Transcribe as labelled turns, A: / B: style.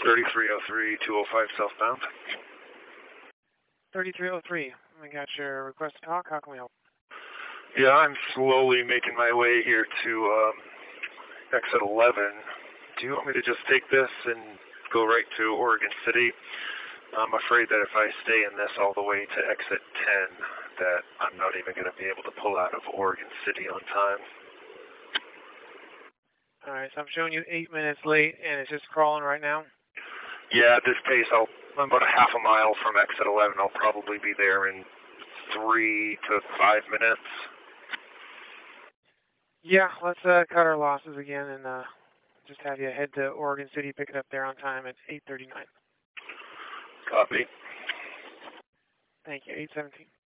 A: 3303, 205 southbound.
B: 3303. We got your request to talk. How can we help?
A: Yeah, I'm slowly making my way here to exit 11. Do you want me to just take this and go right to Oregon City? I'm afraid that if I stay in this all the way to exit 10, that I'm not even going to be able to pull out of Oregon City on time.
B: All right, so I'm showing you 8 minutes late, and it's just crawling right now?
A: Yeah, at this pace, I'm about a half a mile from exit 11. I'll probably be there in 3 to 5 minutes.
B: Yeah, let's cut our losses again and just have you head to Oregon City, pick it up there on time at 8:39.
A: Copy.
B: Thank you, 8:17.